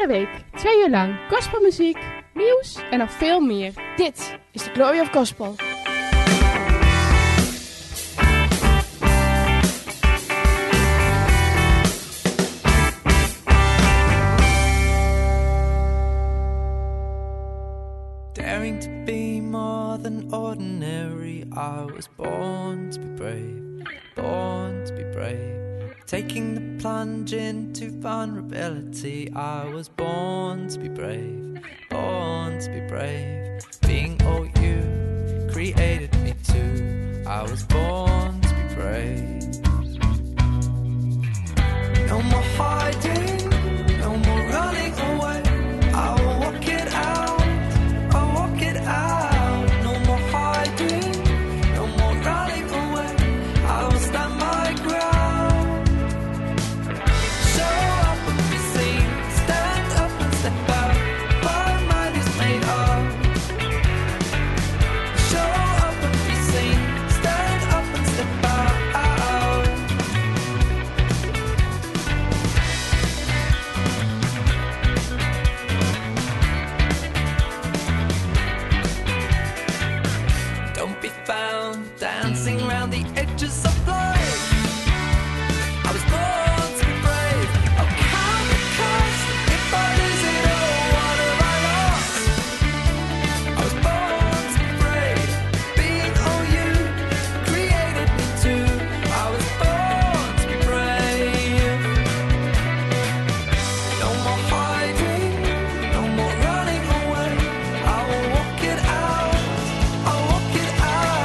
week 2 uur lang gospelmuziek, nieuws en nog veel meer. Dit is de Glory of Gospel. Daring to be more than ordinary, I was born to be brave, born to be brave. Taking the plunge into vulnerability, I was born to be brave, born to be brave. Being all you created me to, I was born to be brave. No more hiding, no more running away, I will walk it out, I'll walk it out. No more hiding, no more running away, I will stand my ground. Dancing around the edges of life, I was born to be brave. Oh, count the cost if I lose it all, what have I lost? I was born to be brave, being all you created me to. I was born to be brave. No more hiding, no more running away, I will walk it out, I'll walk it out.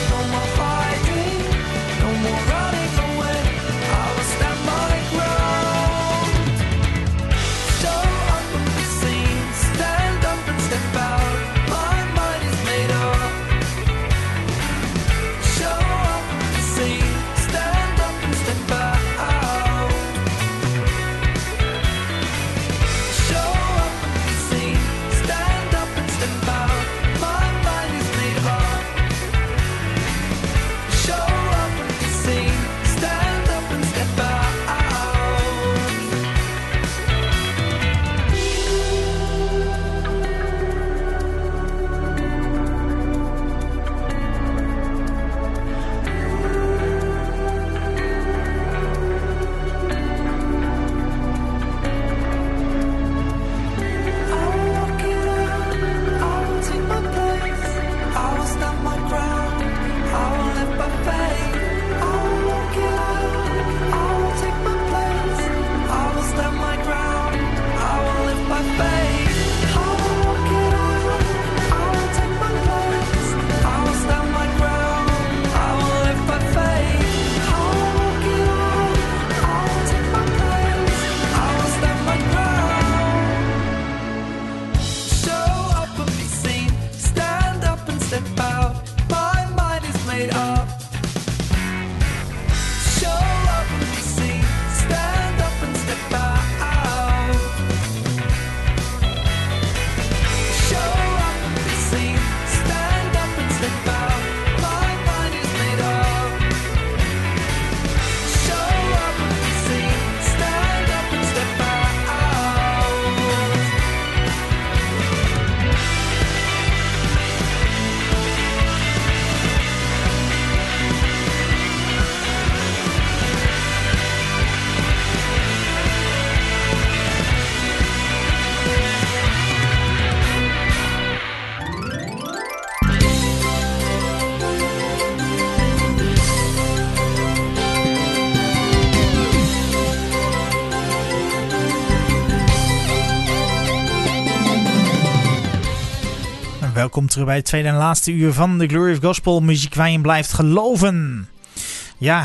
Welkom terug bij het tweede en laatste uur van de Glory of Gospel, muziek waar je blijft geloven. Ja,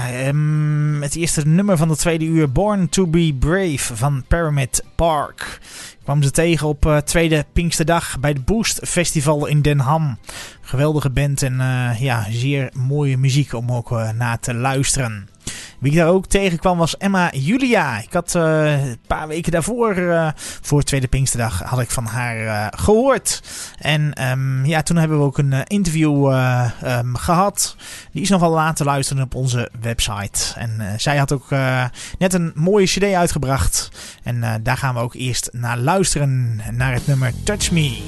het eerste nummer van de tweede uur, Born to be Brave van Pyramid Park. Ik kwam ze tegen op tweede Pinksterdag bij het Boost Festival in Den Ham. Geweldige band en zeer mooie muziek om ook naar te luisteren. Wie ik daar ook tegenkwam was Emma Julia. Ik had een paar weken daarvoor, voor Tweede Pinksterdag, had ik van haar gehoord. En toen hebben we ook een interview gehad. Die is nog wel laten luisteren op onze website. En zij had ook net een mooie cd uitgebracht. En daar gaan we ook eerst naar luisteren. Naar het nummer Touch Me.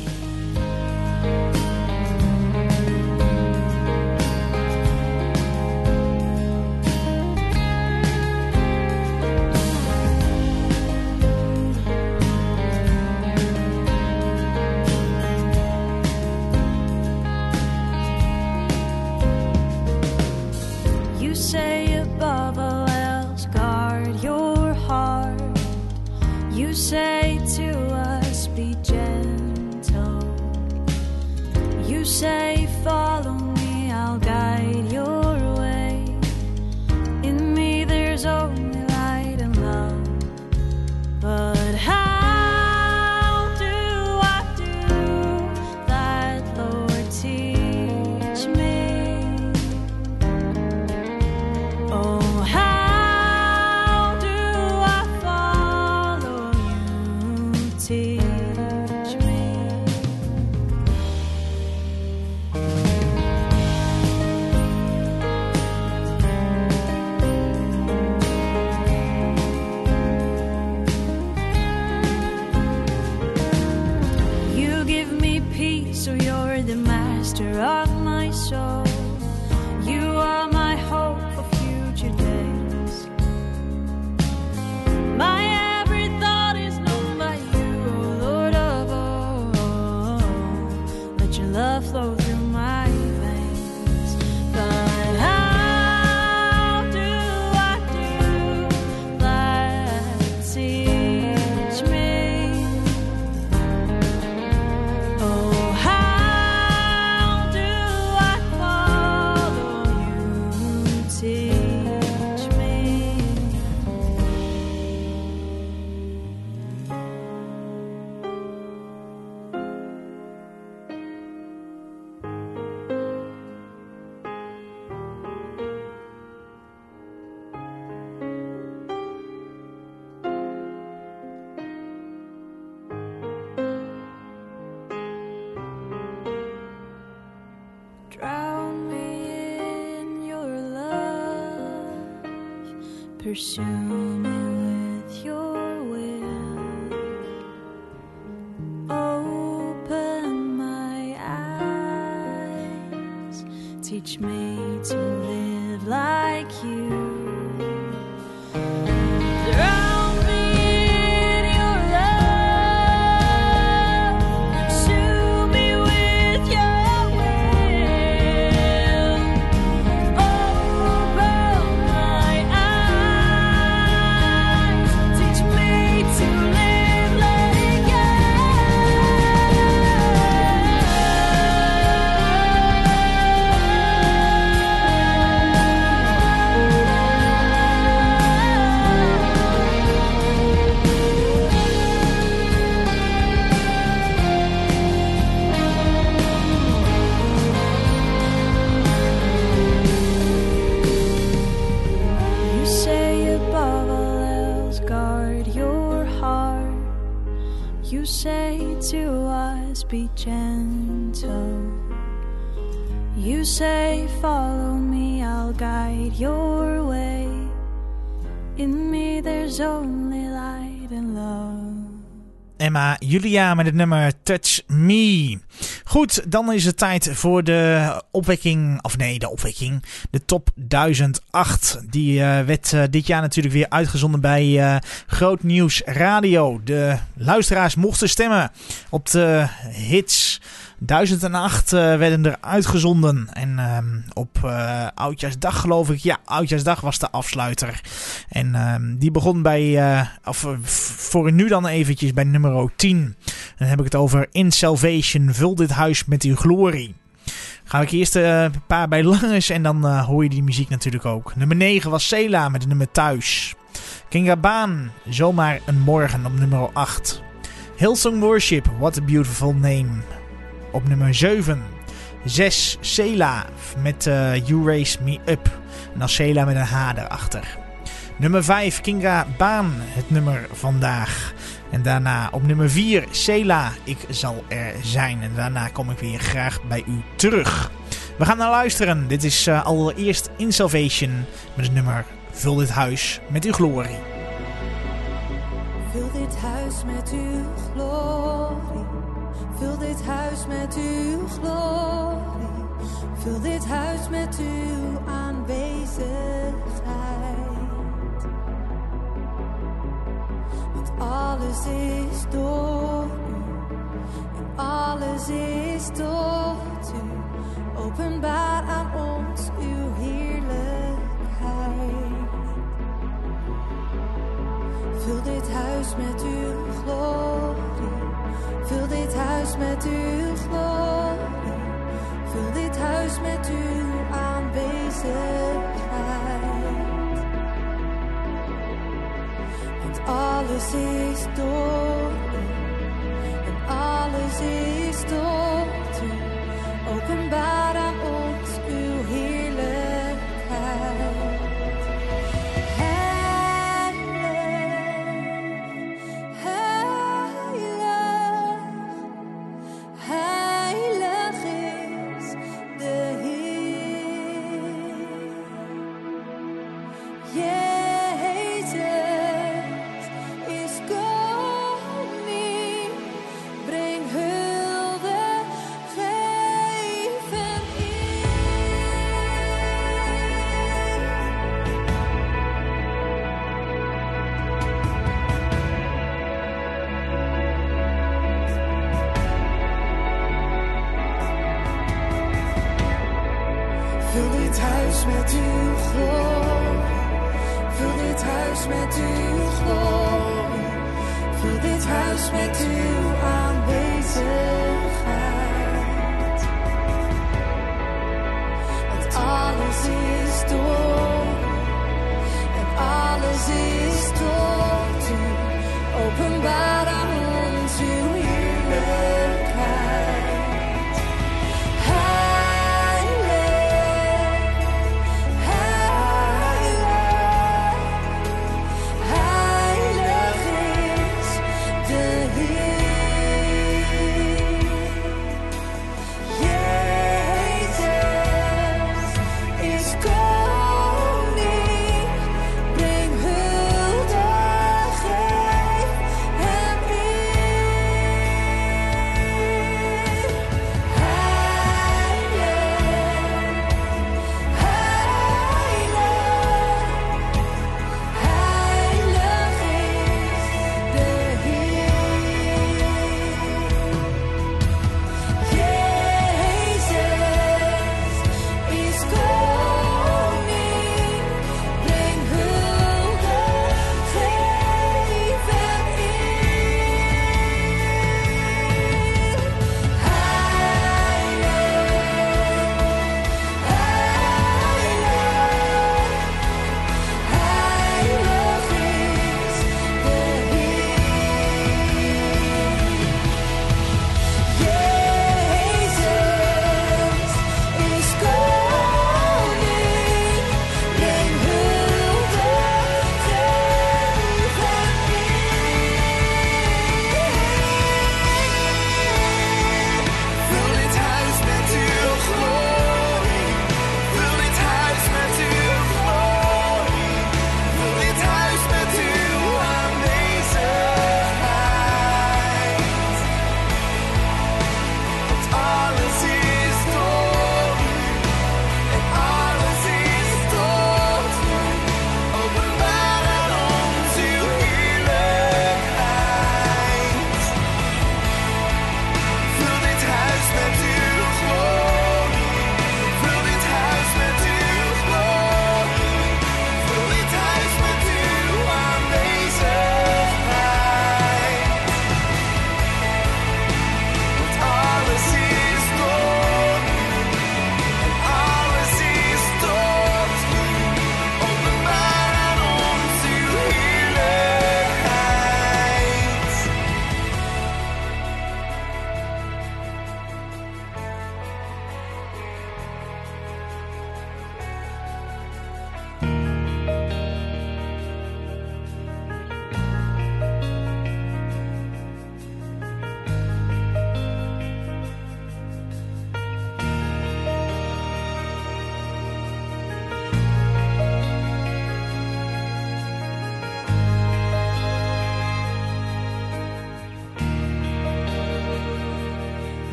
Say to us, be gentle. You say, follow me, I'll guide your way. In me there's only light and love. But how do I do that, Lord, teach me? Oh, how teach me. You give me peace, so you're the master of my soul. You are my hope for future days. My love flow through my veins. But how do I do that? Teach me. Oh, how do I follow you? Teach me. Drown me in your love, pursue me with your will. Open my eyes, teach me to live like you. You say to us, be gentle. You say, follow me, I'll guide your way. In me there's only light and love. Emma Julia met het nummer Touch Me. Goed, dan is het tijd voor de opwekking, de top 1008. Die werd dit jaar natuurlijk weer uitgezonden bij Groot Nieuws Radio. De luisteraars mochten stemmen op de hits. 1008 werden er uitgezonden. En op Oudjaarsdag geloof ik. Ja, Oudjaarsdag was de afsluiter. En die begon bij, voor nu dan eventjes bij nummer 10. Dan heb ik het over In Salvation, vul dit huis met uw glorie. Ga ik eerst een paar bij langs en dan hoor je die muziek natuurlijk ook. Nummer 9 was Sela met het nummer Thuis. Kingabaan, Zomaar een morgen op nummer 8. Hillsong Worship, What a Beautiful Name op nummer 7. 6 Sela met You Raise Me Up. En dan Sheila met een H erachter. Nummer 5, Kinga Baan, het nummer vandaag. En daarna op nummer 4, Sheila, ik zal er zijn. En daarna kom ik weer graag bij u terug. We gaan naar luisteren. Dit is allereerst In Salvation met het nummer Vul dit huis met uw glorie. Vul dit huis met uw glorie. Vul dit huis met uw glorie. Vul dit huis met uw aanwezigheid. Want alles is door u. En alles is tot u. Openbaar aan ons uw heerlijkheid. Vul dit huis met uw glorie. Vul dit huis met uw glorie. Vul dit huis met uw aanwezigheid. Want alles is door u. En alles is tot u. Openbaar aan ons uw heerlijkheid. Met uw glorie, vul dit huis met uw glorie, vul dit huis met uw aanwezigheid. Want alles is door en alles is tot u, openbaar aan ons uw heerlijkheid. Heilig is de Heer.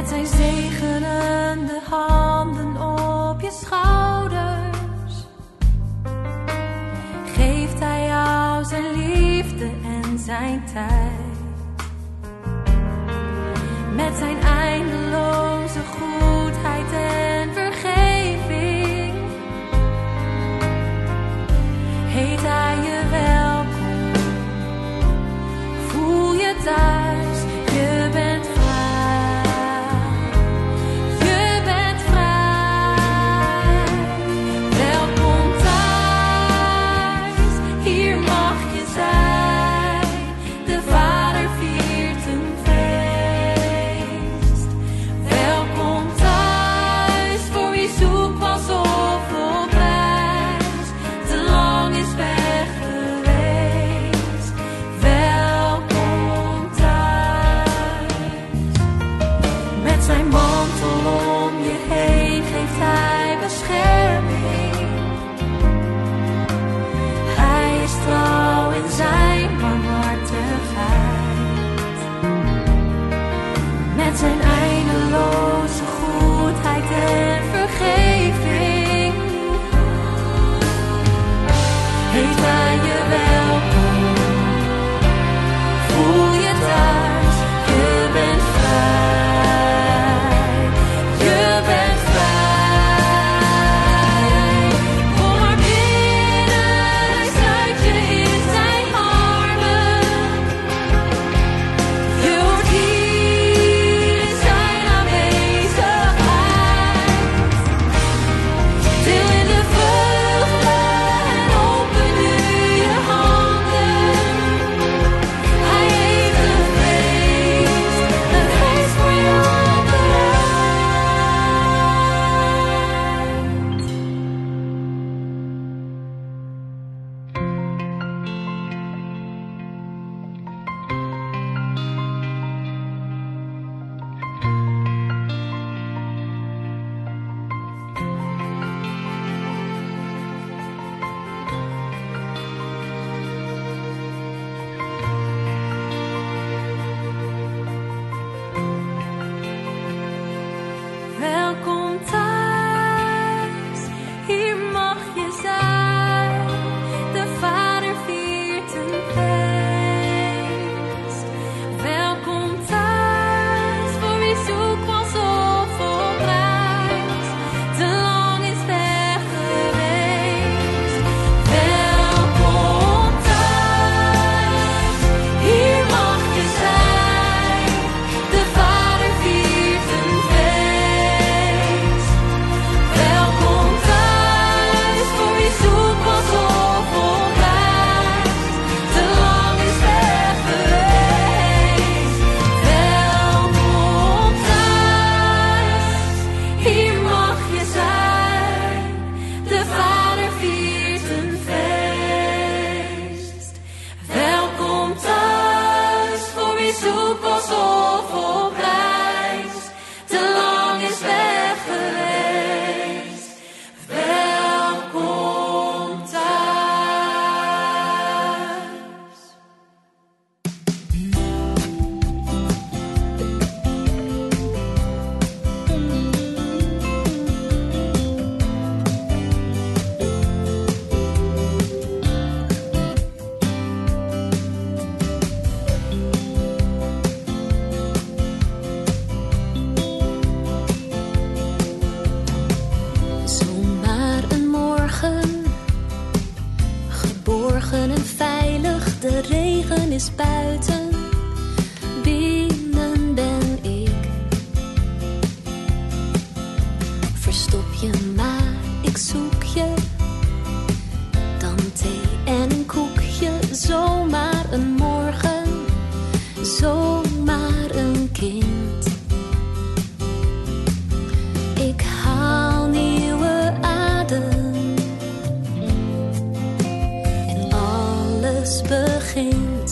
Met zijn zegenende handen op je schouders geeft hij jou zijn liefde en zijn tijd. Met zijn eindeloze goedheid en vergeving heet hij je welkom. Voel je thuis, je bent vrij. Je bent vrij. Welkom thuis, hier mag je zijn. De Vader viert een feest. Welkom thuis, voor wie zoekt was of op reis. Te lang is weg geweest. Welkom thuis. Met zijn mantel om je heen geeft hij bescherming. Hij is trouw in zijn barmhartigheid. Met zijn eindeloze goedheid en vergeving heet hij je welkom. Voel je thuis, je bent vrij. Je bent vrij. Kom maar binnen, hij sluit je in zijn armen. Je hoort hier in zijn aanwezigheid. Deel in de vreugde en open nu je handen. Hij heeft een feest voor je bereid. Welkom thuis, hier mag je zijn. De Vader viert een feest. Welkom thuis, voor wie zoekt was of op reis. Te lang is weg geweest. Welkom thuis, hier mag je zijn. De Vader viert een feest. Welkom thuis, voor wie zoekt was of op reis. Te lang is weg geweest. Welkom thuis, hier mag je zijn. De Vader viert een feest. Welkom thuis, voor wie zoekt was of op reis. Te lang is weg geweest. Welkom thuis. Zomaar een morgen, geborgen en veilig, de regen is buiten, binnen ben ik. Verstop je maar, ik zoek je, dan thee en een koekje. Zomaar een morgen, zomaar een kind. Ik haal nieuwe adem en alles begint.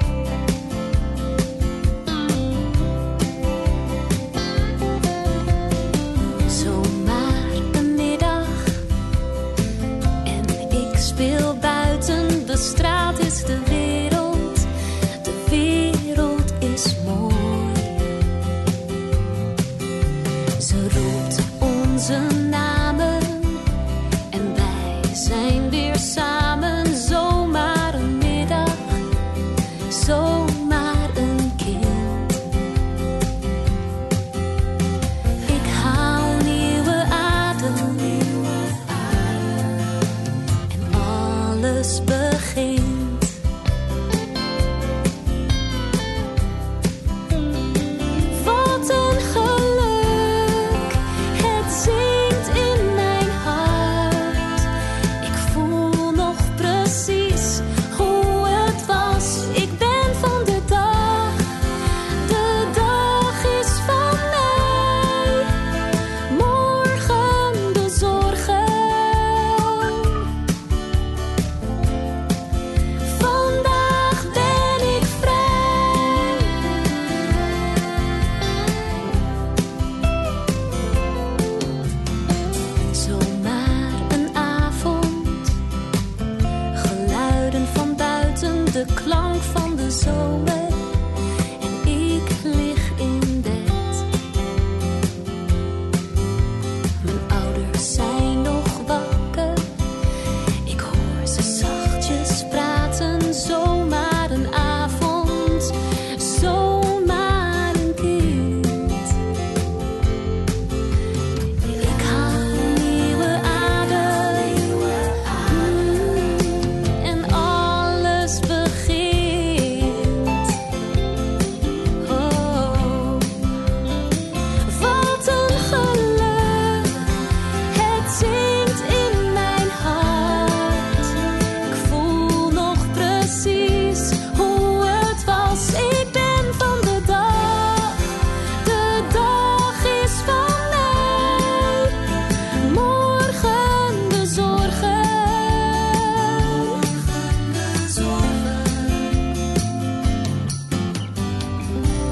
Zomaar een middag en ik speel buiten. De straat is de wereld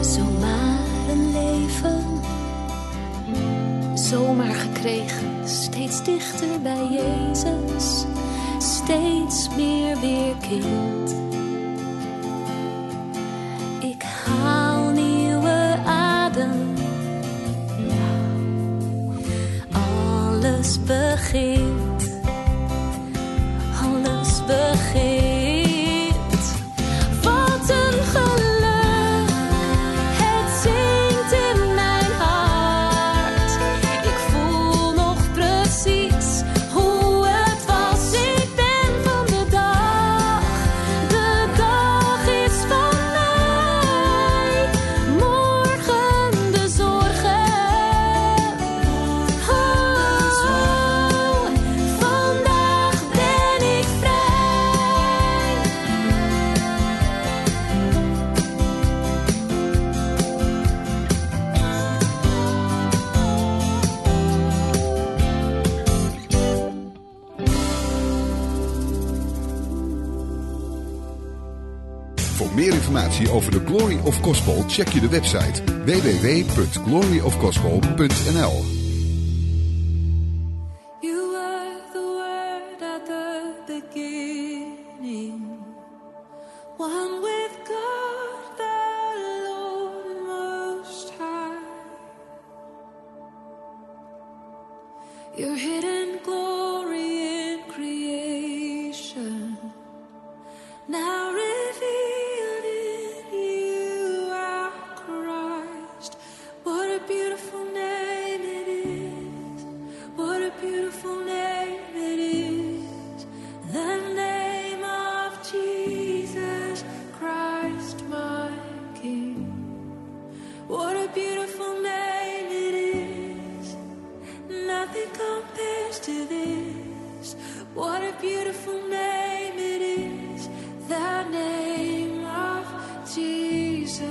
Zomaar een leven, zomaar gekregen, steeds dichter bij Jezus, steeds meer weer kind. Ik haal nieuwe adem, alles begint, alles begint. Wat een geluk, het zingt in mijn hart. Ik voel nog precies hoe het was. Ik ben van de dag is van mij. Morgen de zorgen, vandaag ben ik vrij. Voor meer informatie over de Glory of Gospel check je de website www.gloryofgospel.nl. You were the Word at the beginning, one with God the Lord Most High. Your hidden glory in creation, now revealed in you, our Christ. What a beautiful name it is. What a beautiful name it is. The name of Jesus Christ, my King. What a beautiful name it is. Nothing compares to this. What a beautiful name it is. The name of Jesus.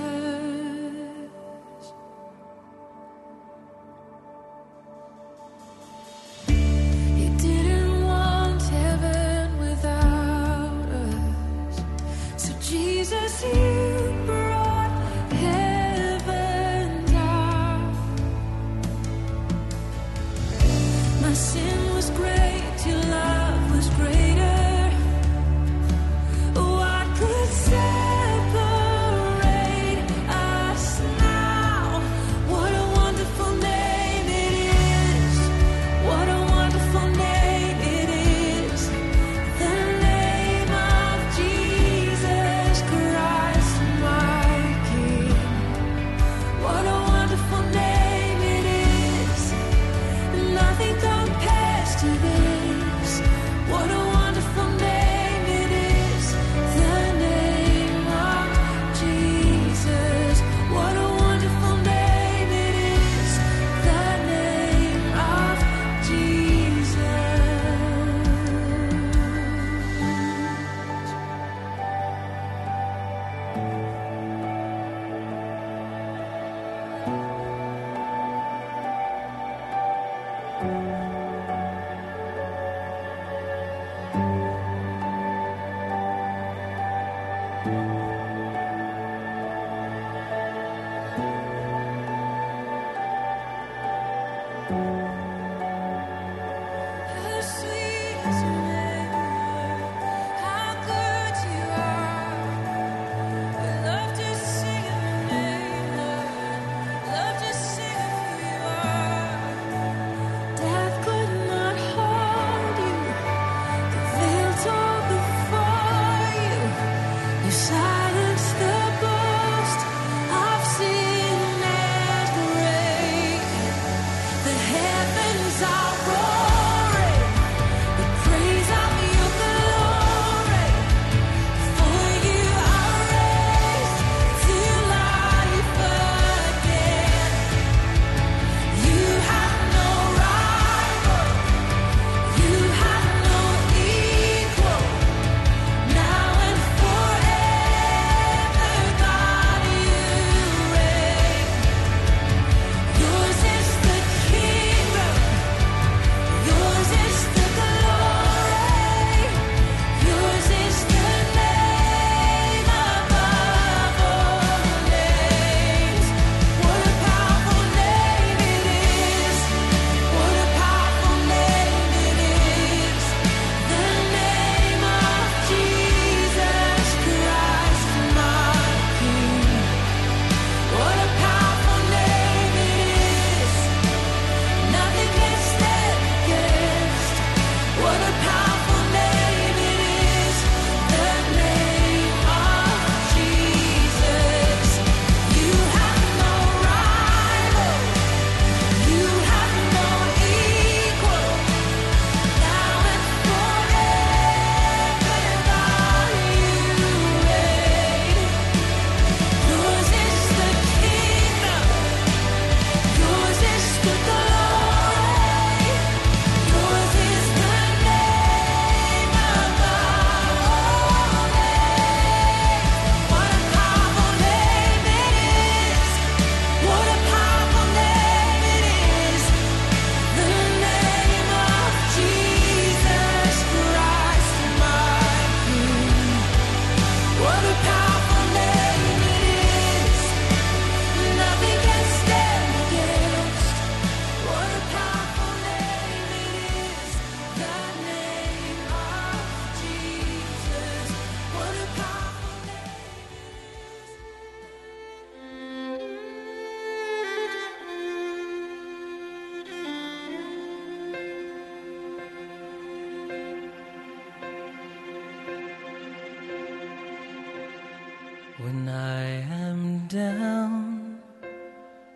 You didn't want heaven without us. So Jesus, you brought heaven down. My sin was great, your love was greater. What could separate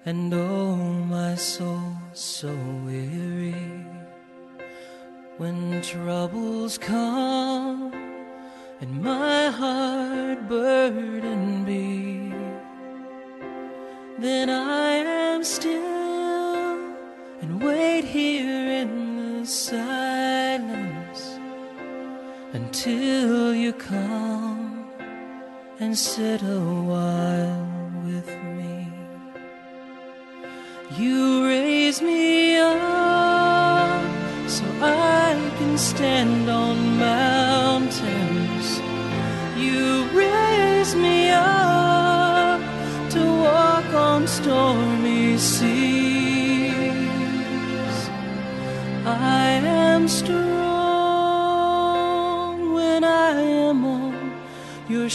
And oh, my soul so weary. When troubles come and my heart burden be, then I am still and wait here in the silence until you come and sit a while with me. You raise me up so I can stand on mountains. You raise me up to walk on stormy seas. I am strong when I am on your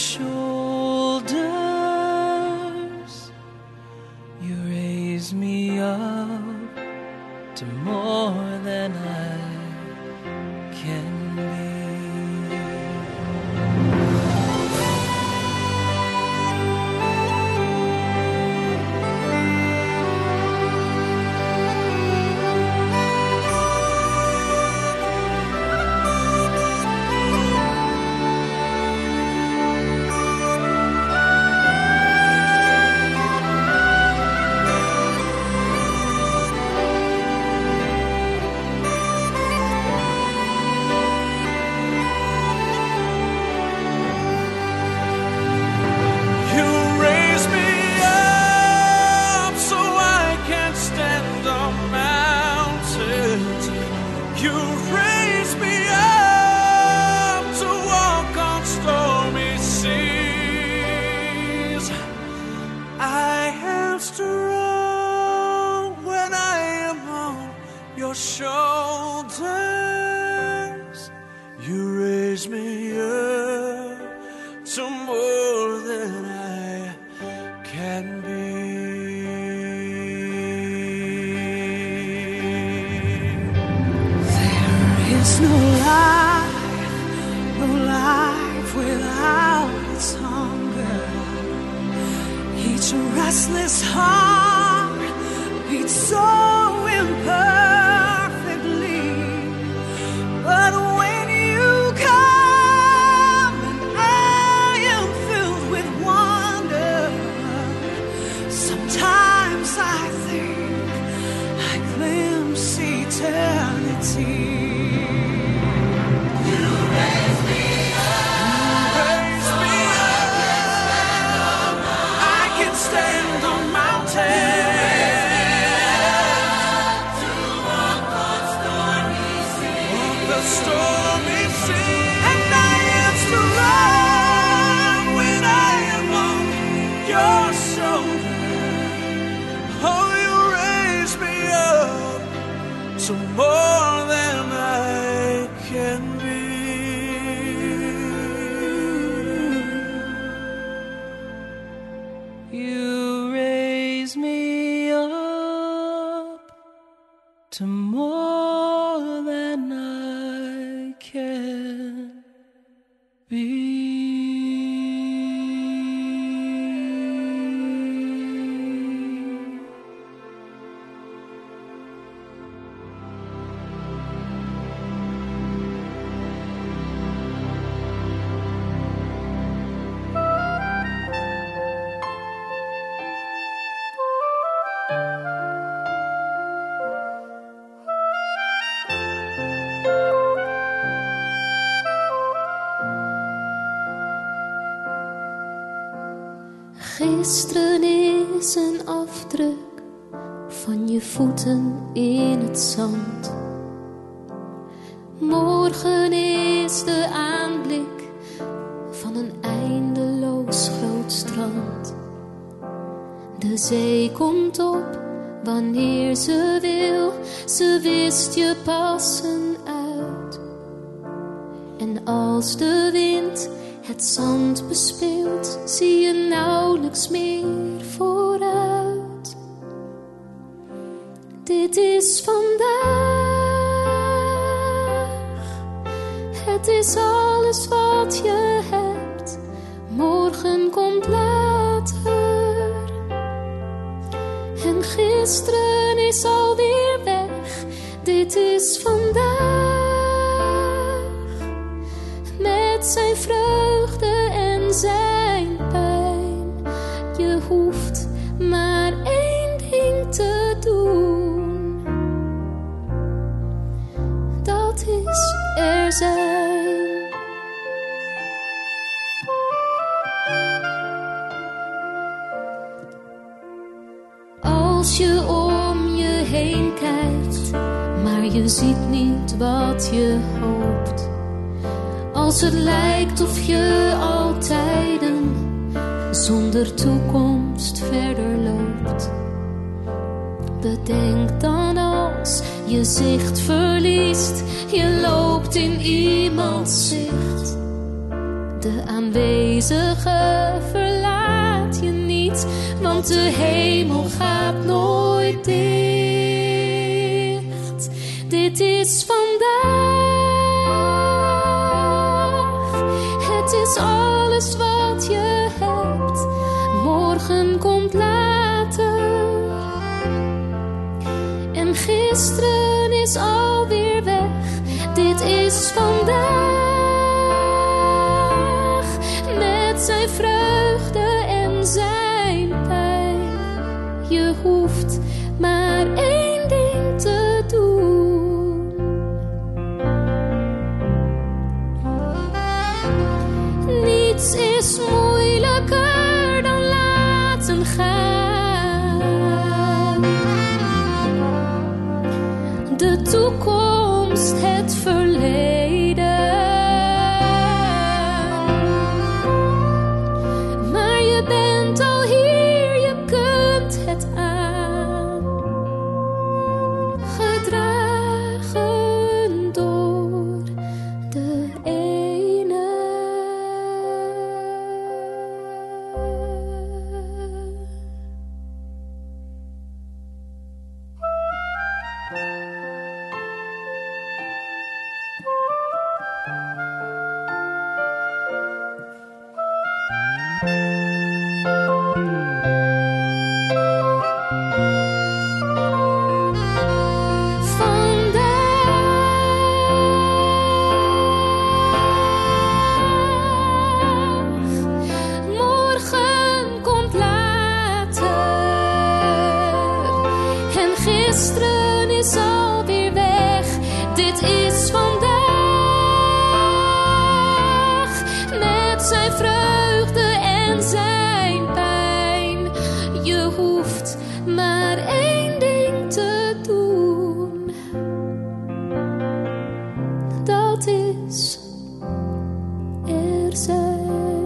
shoulders. You raise me up to more than I can be. Shoulders, you raise me up to more than I can be. There is no life without its hunger. Each restless heart beats so imperfect. But when you come and I am filled with wonder, sometimes I think I glimpse eternity. You raise me up. I can stand on mountains. Stormy sea, and I am strong when I am on your shoulder. Oh, you raise me up to more than I can be. You raise me up to more than I can be. Gisteren is een afdruk van je voeten in het zand. Morgen is de aanblik van een eindeloos groot strand. De zee komt op wanneer ze wil, ze wist je passen uit. En als de wind het zand bespeelt, zie je nauwelijks meer vooruit. Dit is vandaag, het is alles wat je hebt. Morgen komt later en gisteren is alweer weg, dit is vandaag. Met zijn vreugde en zijn pijn. Je hoeft maar één ding te doen. Dat is er zijn. Als je om je heen kijkt, maar je ziet niet wat je hoopt. Als het lijkt of je al tijden zonder toekomst verder loopt. Bedenk dan als je zicht verliest, je loopt in iemands zicht. De aanwezige verlaat je niet, want de hemel gaat nooit dicht. Dit is vandaag, het is alles wat je hebt. Morgen komt later en gisteren is alweer weg. Dit is vandaag, met zijn vreugde en zijn pijn. Je hoeft maar één ding te doen. Niets is moeilijker dan laten gaan. De toekomst, het verleden. Maar je bent al hier, je kunt het aan. Gedragen door de ene. Morgen komt later en gisteren is alweer weg. Dit is vandaag, met zijn vreugde en zijn pijn. Je hoeft maar één ding te doen. Dat is er zijn.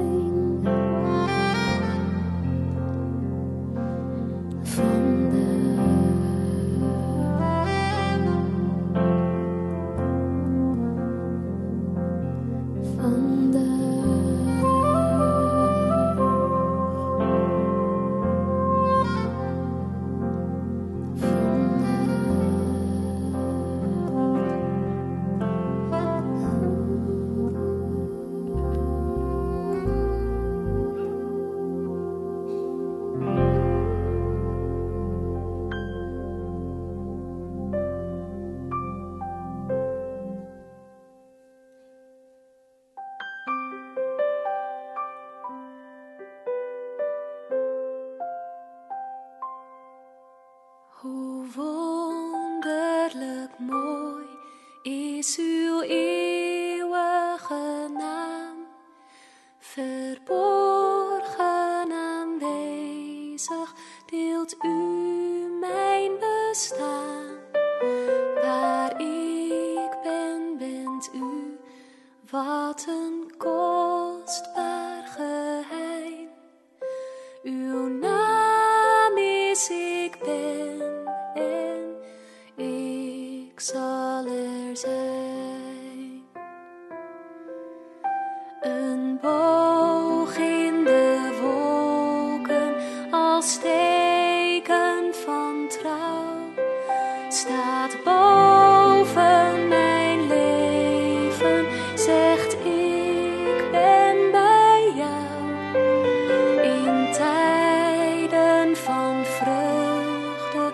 Hoe wonderlijk mooi is uw eeuwige naam, verborgen aanwezig deelt u mijn bestaan. Waar ik ben, bent u, wat een kostbaar geheim. Uw naam is ik ben en ik zal er zijn. Een boog in de wolken als teken van trouw staat boven mijn leven, zegt ik ben bij jou. In tijden van vreugde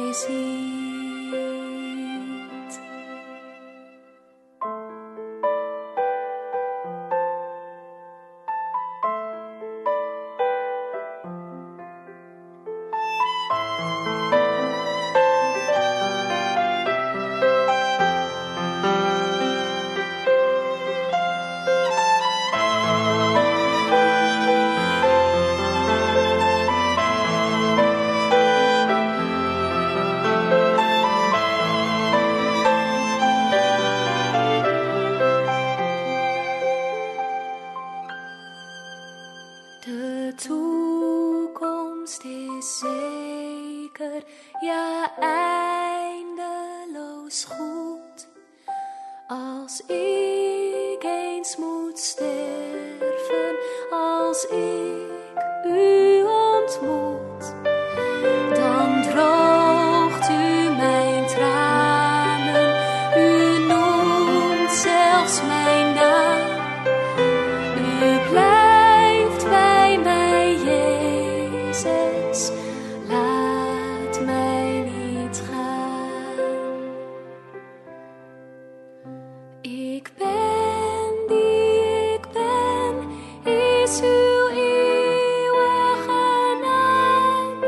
ziet. De toekomst is zeker, ja eindeloos goed. Als ik eens moet sterven, als ik u ontmoet, dan droogt u mijn tranen, u noemt zelfs mijn naam. U blijft bij mij, Jezus, laat mij niet gaan. Ik ben die ik ben, is uw eeuwige naam.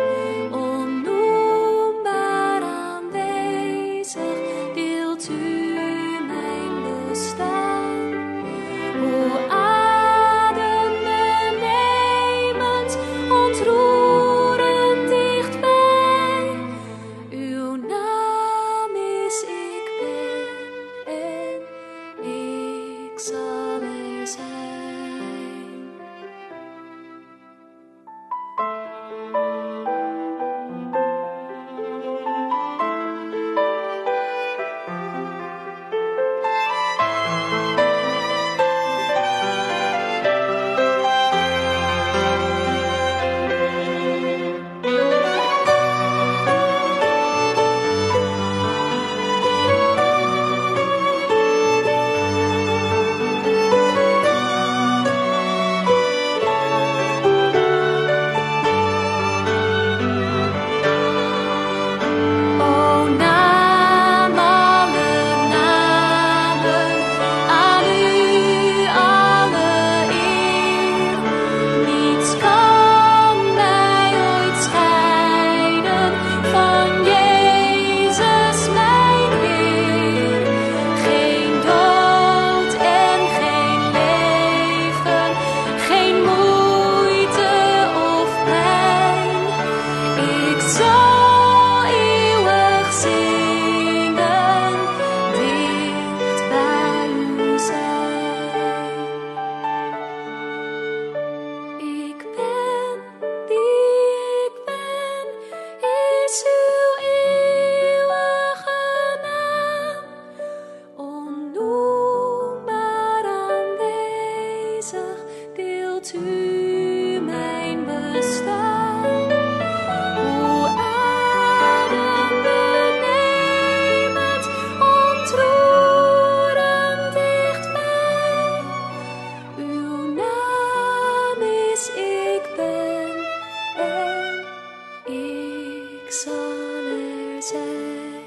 Onnoembaar aanwezig, deelt u mijn bestaan. O adembenemend, ontroerend dichtbij. Uw naam is ik ben en ik zal er zijn. O naam alle namen, aan u alle eer. Niets kan mij ooit scheiden van Jezus mijn Heer. Geen dood en geen leven, geen moeite of pijn. Ik zal eeuwig zingen, dicht bij u zijn. Ik ben die ik ben, is uw eeuwige naam. Onnoembaar aanwezig, deelt u mijn bestaan. O adembenemend, ontroerend dichtbij. Uw naam is ik ben en ik zal er zijn.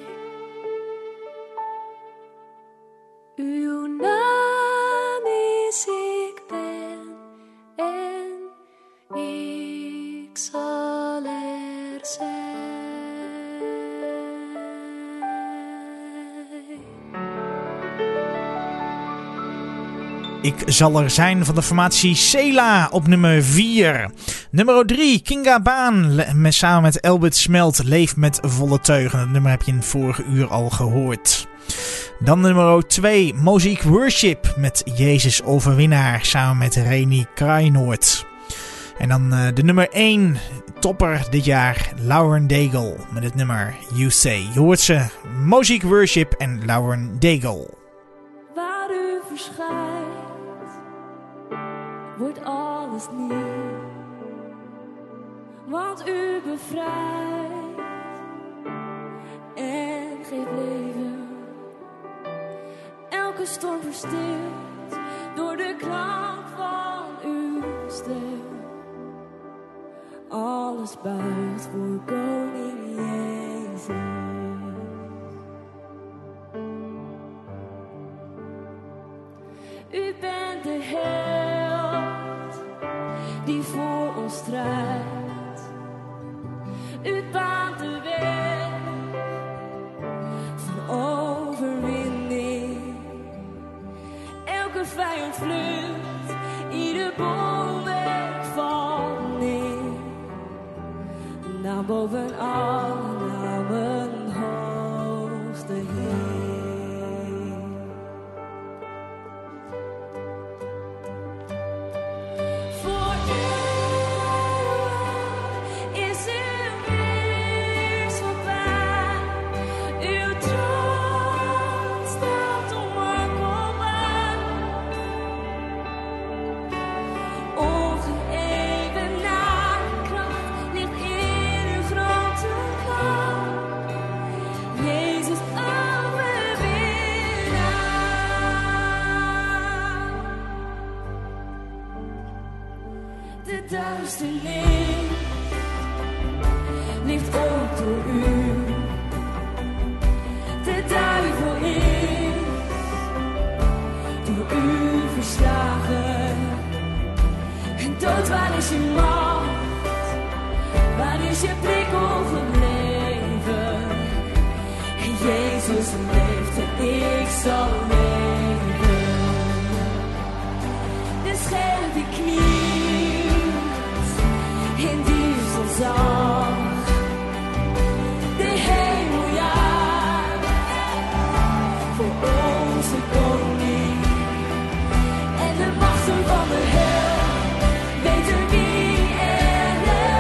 Uw naam is ik ben en ik zal er zijn. Ik zal er zijn van de formatie Sela op nummer 4. Nummer 3, Kinga Baan samen met Elbert Smelt, Leef met volle teugen. Dat nummer heb je in het vorige uur al gehoord. Dan nummer 2, Mosaic Worship met Jezus Overwinnaar samen met Reni Kraaienoord. En dan de nummer 1, topper dit jaar, Lauren Daigle met het nummer You Say. Je hoort ze, Mosaic Worship en Lauren Daigle. Waar u verschijnt, wordt alles nieuw. Want u bevrijdt en geeft leven. Elke storm verstilt door de klank van uw stem. Alles buigt voor koning Jezus. U bent de held die voor ons strijdt. U baant de weg van overwinning. Elke vijand vlucht, ieder bolwerk valt neer. Naam boven alle namen, hoogste Heer. Voor eeuwig is uw heerschappij. Uw troon staat onwankelbaar. Ongeëvenaarde kracht ligt in uw grote kracht. Jezus overwinnaar. De duisternis ligt op door u. De duivel is door u verslagen. En dood, waar is je macht? Waar is je prikkel gebleven? En Jezus leeft en ik zal leven. De scherp die knielt in diezelzang. De hemel jaagt voor onze koning. En de machten van de hel weten wie er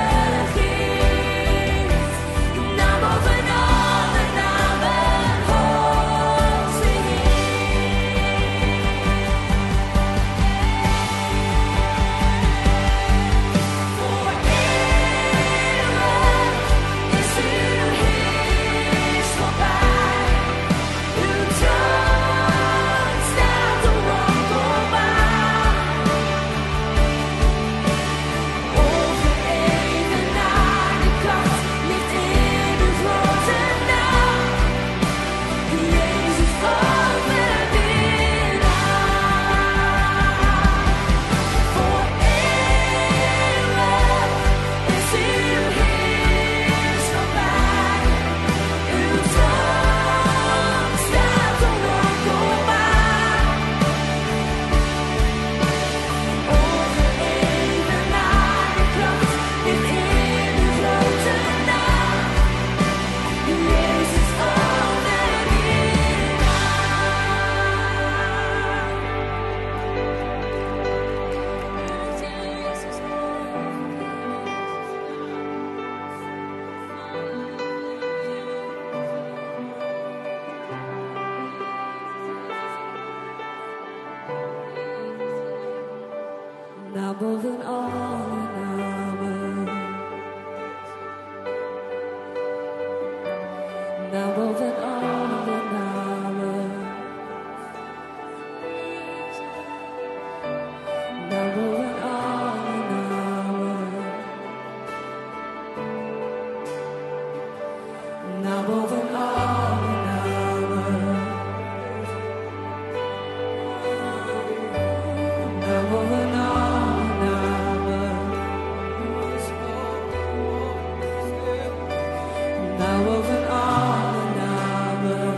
regeert. Naam boven alle namen, hoogste Heer. Voor eeuwig is uw heerschappij. Uw troon staat onwankelbaar. Ongeëvenaarde kracht ligt in uw grote naam. Jezus overwinnaar. Voor eeuwig is uw heerschappij. Uw troon staat onwankelbaar. Ongeëvenaarde kracht ligt in uw grote naam. Jezus Naam boven alle namen. Naam boven alle namen. Naam boven alle namen. Naam boven alle namen. Naam boven alle namen. Naam boven alle namen.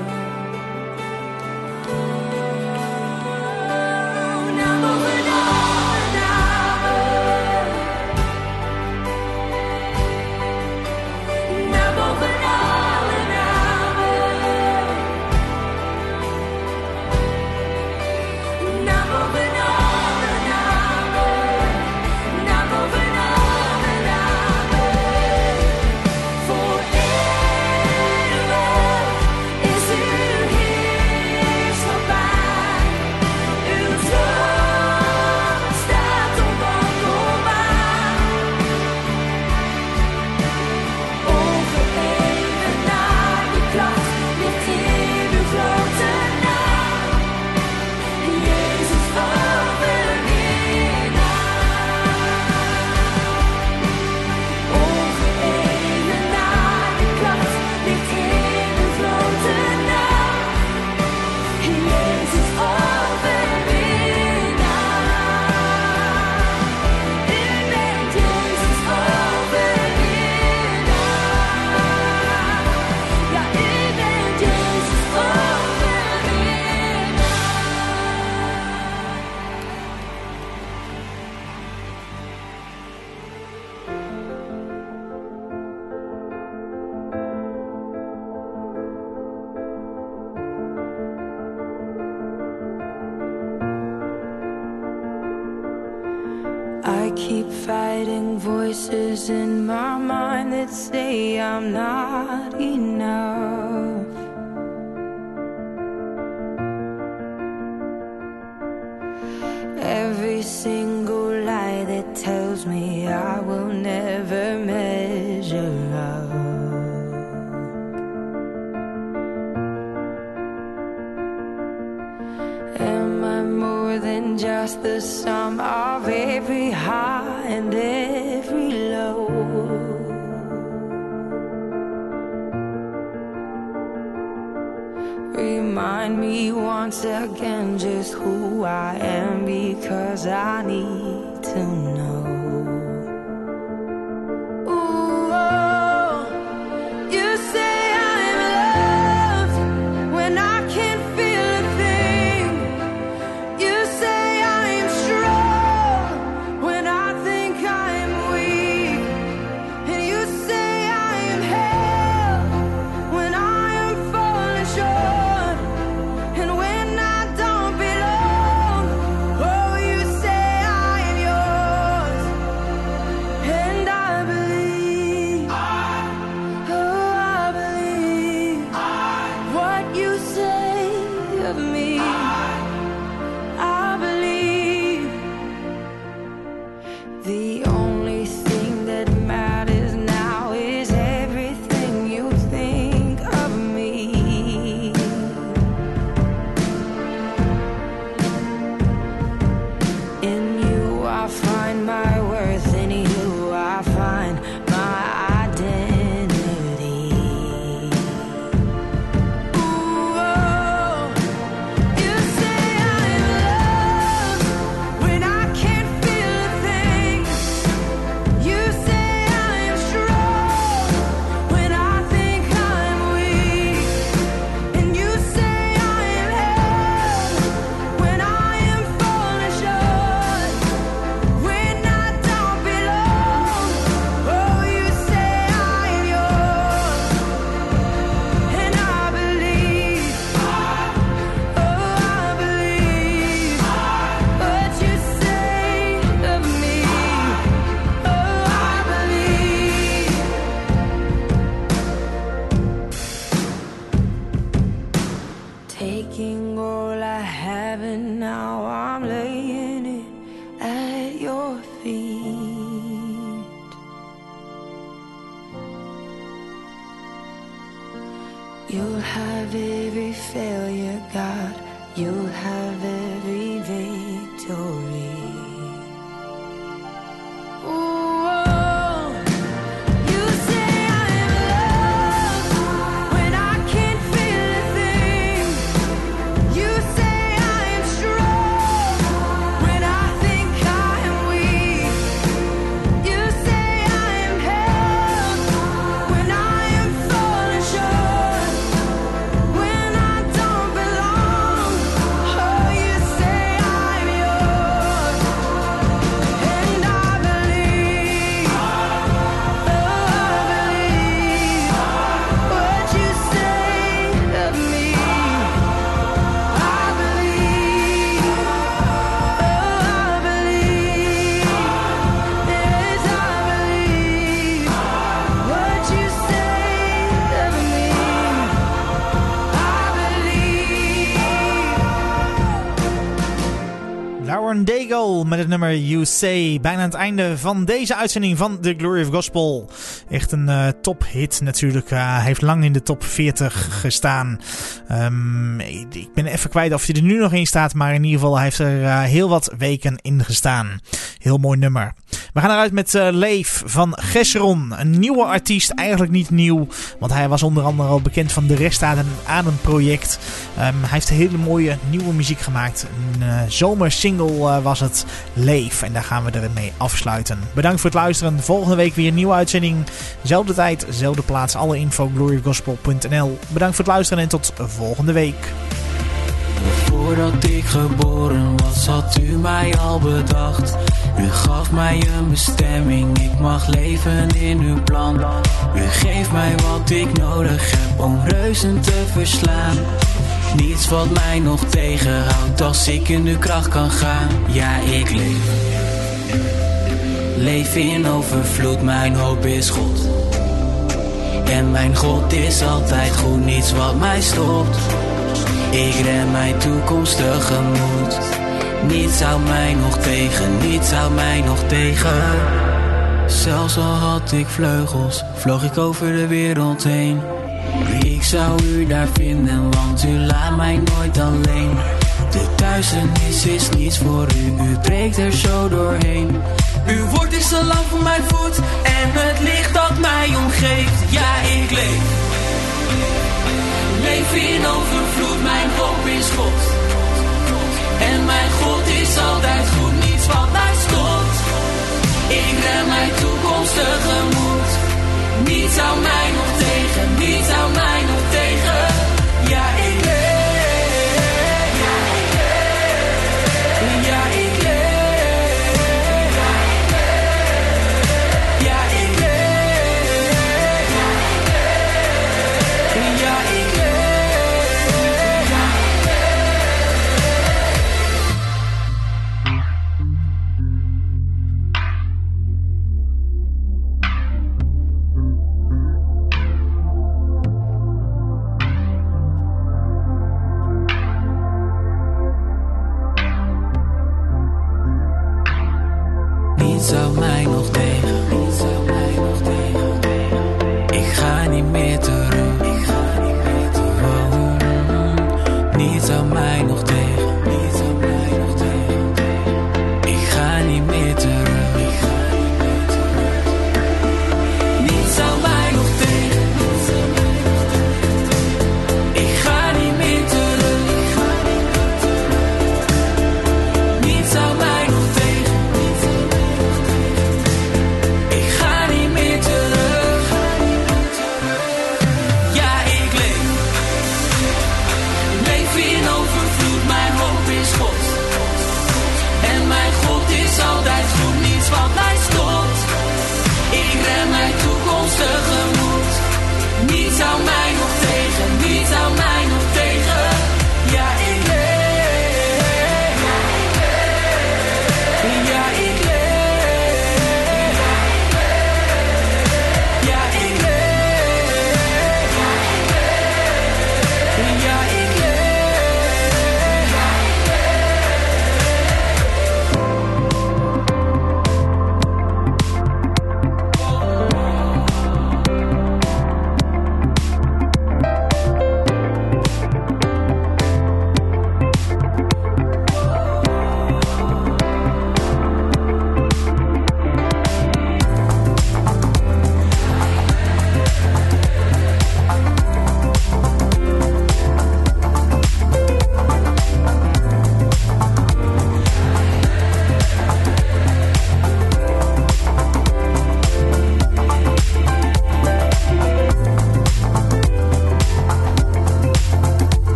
Naam boven alle namen. Naam boven alle namen. keep fighting voices in my mind that say I'm not enough. Every single lie that tells me I will never measure up. Am I more than just the sum of every high and every low? Remind me once again just who I am, because I need to know. Ooh, oh, you say I'm loved when I can't feel a thing. You say I'm strong when I think I'm weak. And you say I am held when I am falling short. And when I don't belong, oh, you say I am yours. And I believe, oh, I believe what you say of me. I believe the only thing that matters now is everything you think of me. In you I find my worth, in you I find my identity. Ooh, oh, you say I'm loved when I can't feel a thing. You say I'm strong when I think I'm weak. And you say I am held when I am falling short. When I don't belong, oh, you say I am yours. And I believe, oh, I believe what you say of me. Oh, I believe. Taking all I have and now I'm laying it at your feet. You'll have every failure, God. You'll have every victory. Ooh, oh, you say I'm loved when I can't feel a thing. You say I'm strong when I think I am weak. You say I am held when I am falling short. When I don't belong, oh, you say I'm yours. And I believe, oh, I believe what you say of me. I believe, oh, I believe, yes, I believe what you say of me. I believe. Lauren Daigle met het nummer You Say. Bijna aan het einde van deze uitzending van The Glory of Gospel. Echt een tophit natuurlijk. Hij heeft lang in de top 40 gestaan. Ik ben even kwijt of hij er nu nog in staat. Maar in ieder geval hij heeft er heel wat weken in gestaan. Heel mooi nummer. We gaan eruit met Leef van Gesseron. Een nieuwe artiest. Eigenlijk niet nieuw. Want hij was onder andere al bekend van de Restadem project. Hij heeft hele mooie nieuwe muziek gemaakt. Een zomersingle was het Leef. En daar gaan we ermee afsluiten. Bedankt voor het luisteren. Volgende week weer een nieuwe uitzending. Zelfde tijd, zelfde plaats. Alle info gloryofgospel.nl. Bedankt voor het luisteren en tot volgende week. Voordat ik geboren was, had u mij al bedacht. U gaf mij een bestemming, ik mag leven in uw plan. U geeft mij wat ik nodig heb om reuzen te verslaan. Niets wat mij nog tegenhoudt als ik in uw kracht kan gaan. Ja, ik leef. Leef in overvloed, mijn hoop is God. En mijn God is altijd goed, niets wat mij stopt. Ik ren mijn toekomst tegemoet. Niets houdt mij nog tegen, niets houdt mij nog tegen. Zelfs al had ik vleugels, vloog ik over de wereld heen. Ik zou u daar vinden, want u laat mij nooit alleen. De duisternis is niets voor u, u breekt er zo doorheen. Uw woord is een lamp voor mijn voet en het licht dat mij omgeeft. Ja, ik leef. Leef in overvloed, mijn hoop is God. En mijn God is altijd goed, niets wat mij stopt. Ik ren mijn toekomst tegemoet. Niets houdt mij nog tegen, niets houdt mij nog tegen. Ja, ik leef. Ja, ik leef. Ja, ik leef. Ja, ik leef. Ja, ik leef. Niets houdt mij nog tegen, niets houdt mij nog tegen. Ik ga niet meer terug, ik ga niet meer terug. Niets houdt mij nog tegen.